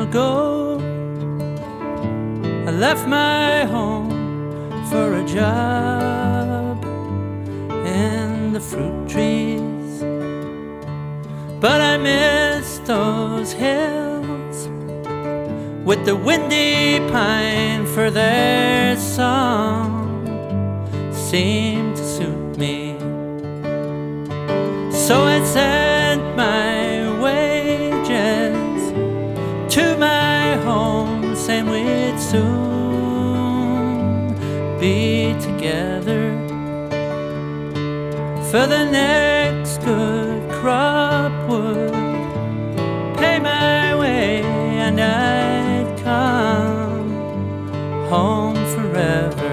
ago, I left my home for a job in the fruit trees, but I miss those hills with the windy pine, for their song seemed to suit me. So I sent my wages to my home, saying we'd soon be together for the next good crop would pay my way, and I'd come home forever.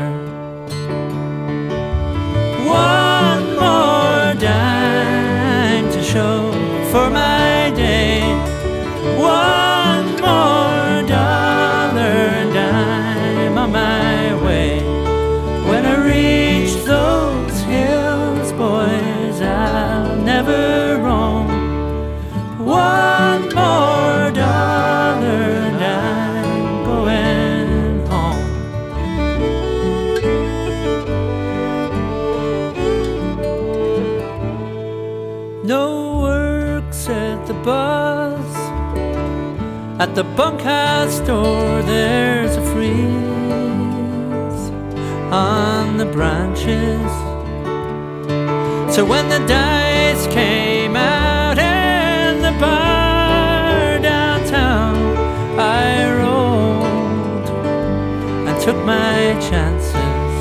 One more dime to show for my day, one more dollar and I'm on my way. When I reach those hills, boys, I'll never roam. One more dollar and I'm going home. No work, said the boss. At the bunkhouse door there's a freeze on the branches. So when the dice came out in the bar downtown, I rolled and took my chances.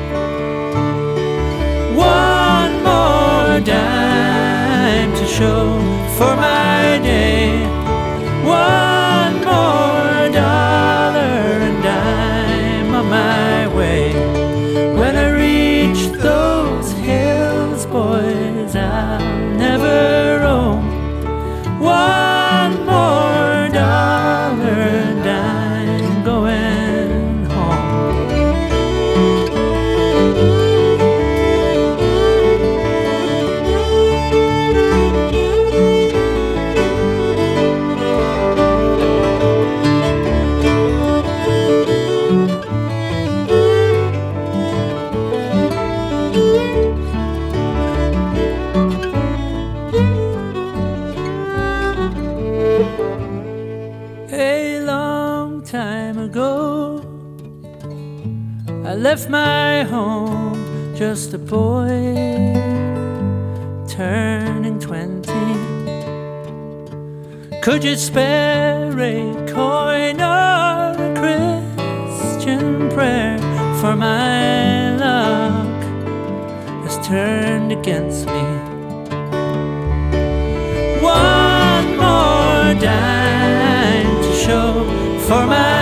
One more dime to show for my day, one more dollar and I'm on my way. When I reach those hills, boys, I'll never roam. One more dollar and I'm going home. A long time ago, I left my home, just a boy turning 20. Could you spare a coin or a Christian prayer? For my luck has turned against me. One more dime to show for my